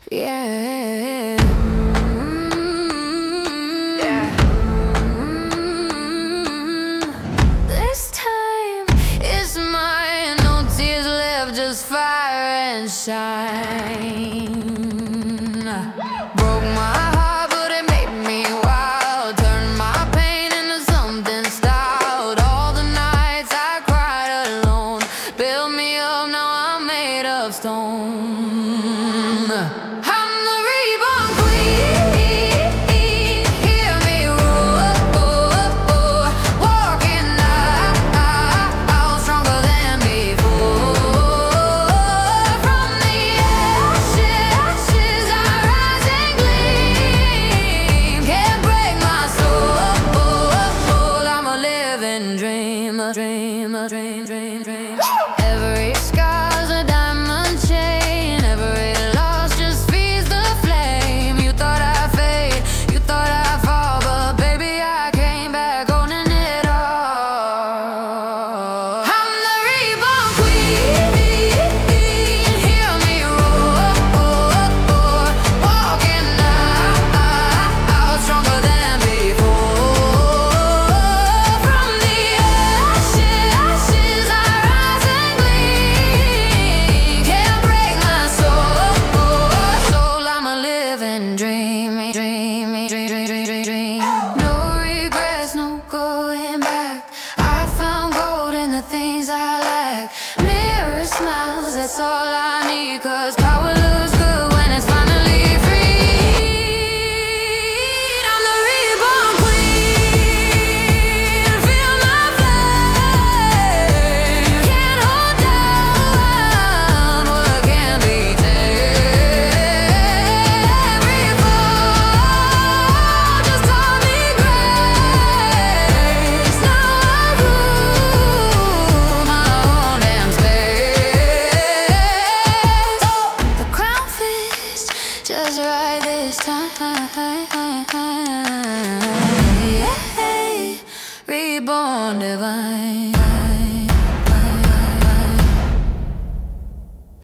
Yeah. Yeah. This time is mine. No tears left, just fire and shine. Broke my heart, but it made me wild. Turned my pain into something stout. All the nights I cried alone built me up, now I'm made of stone. I'm the reborn queen. Hear me roar, walking out stronger than before. From the ashes I rise and gleam. Can't break my soul. I'm a living dream, a dream, a dream, dream, dream. Every scar's a diamond chain. Every loss just feeds the flame. You thought I'd fade, you thought I'd fall, but baby I came back owning it all. I'm the reborn queen. Hear me roar, walking out stronger than before. From the ashes I rise and gleam. Can't break my soul. I'm a living dream, dream, dream, dream, dream, dream. No regrets, no going back. I found gold in the things I lack. Mirror smiles, that's all I need. 'Cause power looks good when it's finally free. I'm the reborn queen. Feel my flame. Can't hold down what can't be tamed. Every fall just taught me grace. Now I rule my own damn space. The crown fits just right this time.